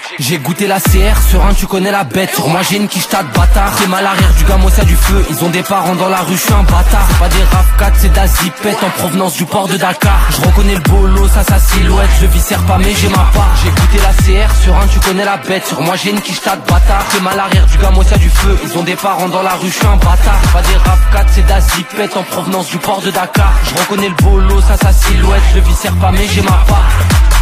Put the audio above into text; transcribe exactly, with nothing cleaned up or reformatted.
J'ai goûté la C R, serein tu connais la bête. Sur moi j'ai une quiche de bâtard. C'est mal arrière du gamos y'a du feu. Ils ont des parents dans la rue, je suis un bâtard. C'est pas des rap quatre, c'est d'Azipette en provenance du port de Dakar. Je reconnais le bolo, ça sa silhouette. Je viscère pas mais j'ai ma part. J'ai goûté la C R, serein tu connais la bête. Sur moi j'ai une quiche de bâtard. C'est mal arrière du gamos y'a du feu. Ils ont des parents dans la rue, je suis un bâtard. C'est pas des rap quatre, c'est d'Azipette en provenance du port de Dakar. Je reconnais le bolo, ça sa silhouette. Je viscère pas mais j'ai ma part.